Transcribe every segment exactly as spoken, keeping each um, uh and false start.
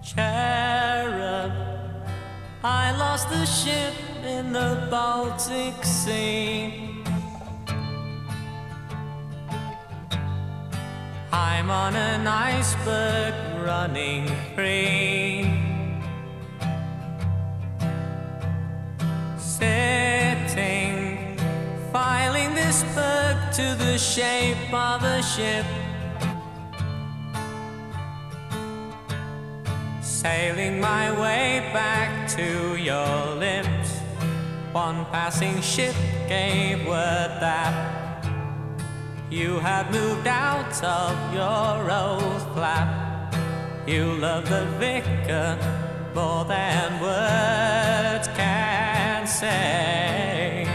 Cherub, I lost the ship in the Baltic Sea. I'm on an iceberg running free, sitting, filing this berg to the shape of a ship, sailing my way back to your lips. One passing ship gave word that you had moved out of your old flat. You love the vicar more than words can say.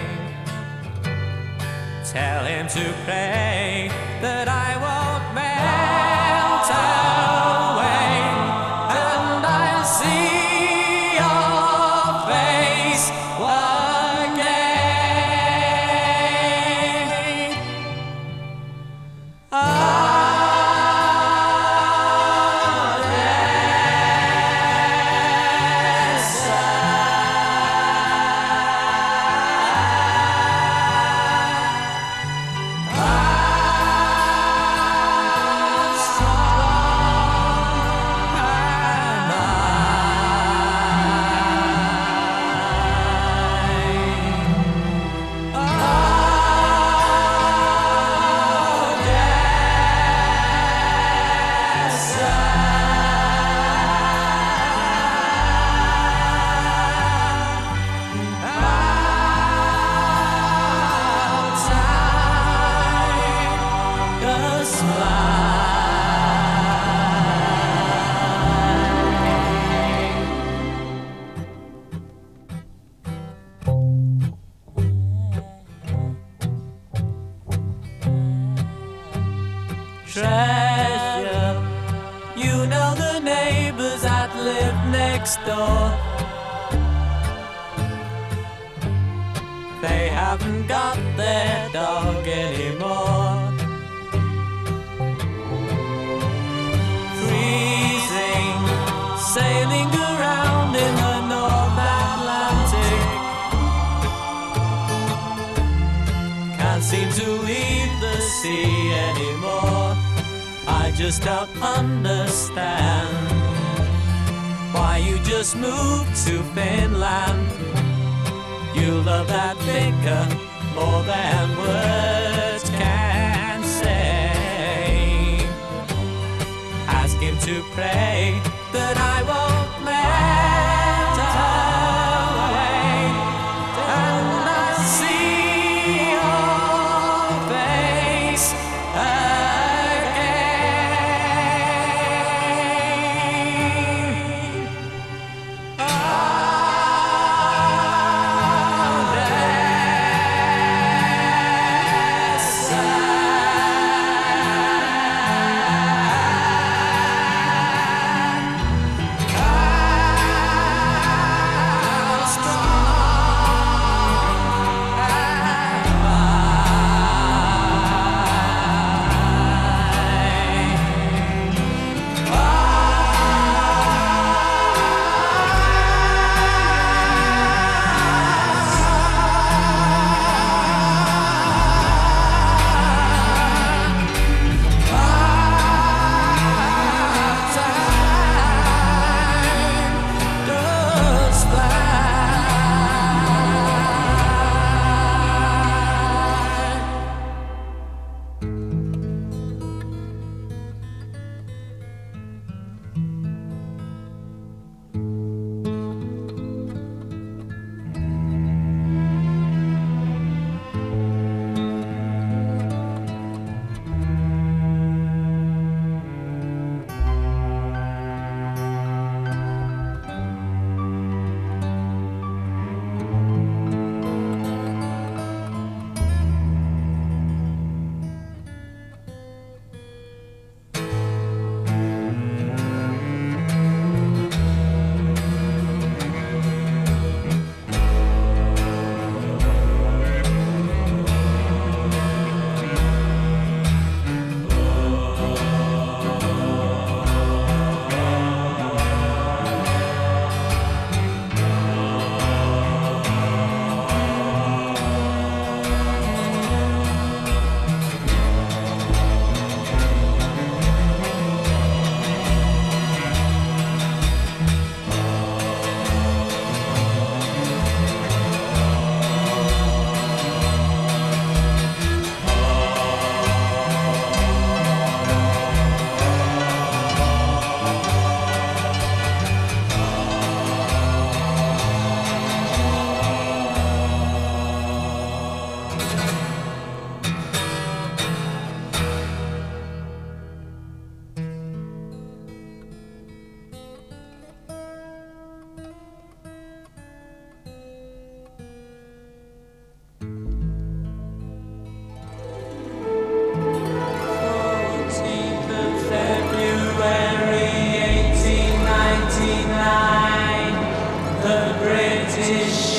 Tell him to pray that I won't melt away, and I'll see your face again. Oh, treasure, you know the neighbors that live next door. They haven't got their dog anymore. Freezing, sailing around in the North Atlantic, can't seem to leave the sea anymore. I just don't understand why you just moved to Finland. You love that vicar more than words can say. Ask him to pray that I won't melt away, and I see your face again. Oh, wish.